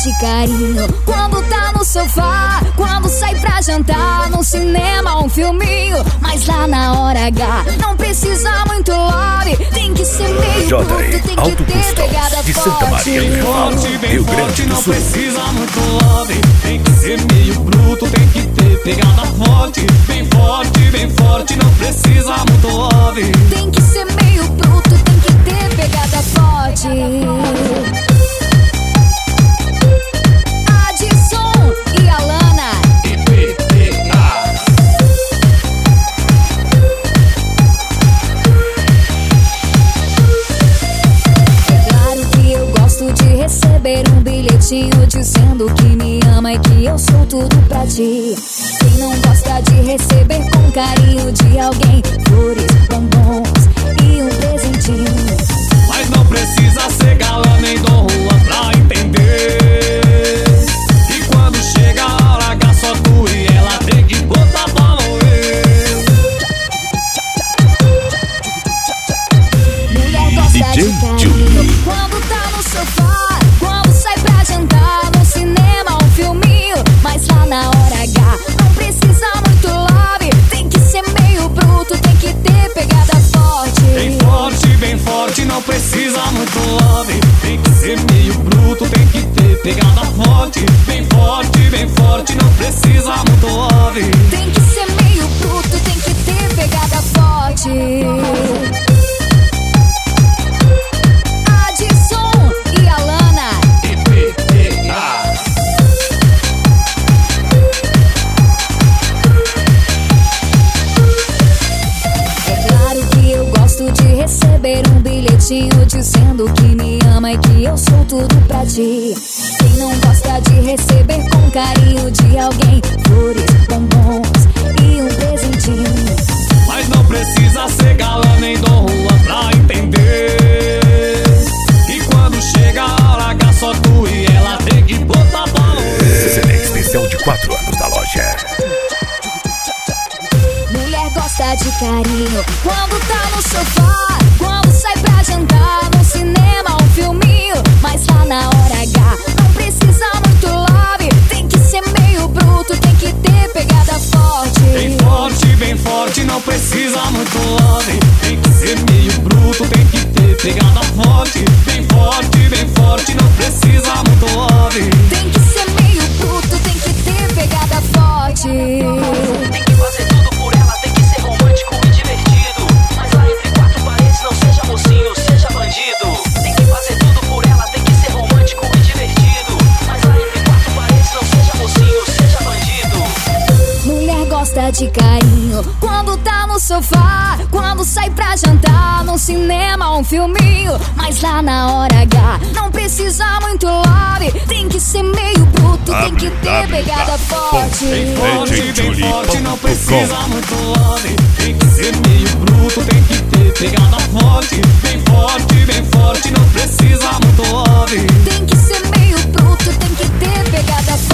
de carinho quando tá no sofá, quando sai pra jantar, no cinema, um filminho. Mas lá na hora H não precisa muito love, tem que ser meio bruto, tem que ter pegada de Santa forte. Maria, Rio Grande do não Sul. precisa muito love, tem que ser meio bruto, tem que ter pegada forte. Bem forte, não precisa muito love. Tem que ser meio bruto, tem que ter pegada forte. Adson e Alana. É claro que eu gosto de receber um bilhetinho dizendo que me ama e que eu sou tudo pra ti. Quem não gosta de receber com carinho de alguém flores, bombons e um presentinho? Mas não precisa ser galã nem Dom Juan pra entender que quando chega a hora H só tu e ela tem que botar pra morrer. Mulher gosta DJ de carinho quando tá no sofá, quando sai pra jantar, no cinema, um filminho. Mas lá na hora H não precisa muito love, tem que ser meio bruto, tem que ter pegada forte. Bem forte, não precisa muito love. Tem que ser meio bruto, tem que ter pegada forte. Bem forte, não precisa muito love. Tem que ser meio bruto, tem que ter pegada forte. Adson e Alana. É claro que eu gosto de receber um bilhetinho dizendo que me ama e que eu sou tudo pra ti. Quem não gosta de receber com carinho de alguém flores, bombons e um presentinho? Mas não precisa ser galã nem Dom Juan pra entender que quando chega a hora H só tu e ela tem que botar pra morrer. CD especial de 4 anos da loja. Mulher gosta de carinho quando tá no sofá, quando sai pra jantar, no cinema, um filminho. Mas lá na hora H não precisa muito love, tem que ser meio bruto, tem que ter pegada forte. Bem forte, não precisa muito love. Tem que ser meio bruto, tem que ter pegada forte. Bem forte, não precisa muito love. Tem que ser meio bruto, tem que ter pegada forte. Tem que fazer tudo por ela, tem que ser romântico e divertido. Mas lá entre quatro paredes não seja mocinho, seja bandido. Tem que fazer tudo por ela, tem que ser romântico e divertido. Mas lá entre quatro paredes não seja mocinho, seja bandido. Mulher gosta de carinho quando tá no sofá, quando sai pra jantar, no cinema, um filminho. Mas lá na hora H não precisa muito love, tem que ser meio bruto, tem que ter pegada forte. Bem forte, não precisa muito love. Tem que ser